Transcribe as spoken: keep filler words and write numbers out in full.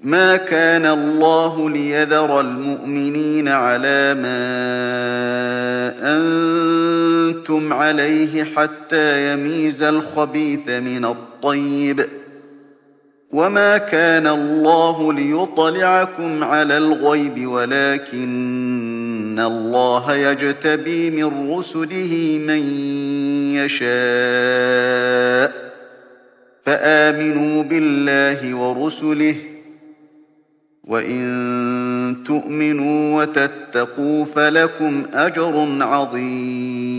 ما كان الله ليذر المؤمنين على ما أنتم عليه حتى يميز الخبيث من الطيب، وما كان الله ليطلعكم على الغيب ولكن الله يجتبي من رسله من يشاء، فآمنوا بالله ورسله، وإن تؤمنوا وتتقوا فلكم أجر عظيم.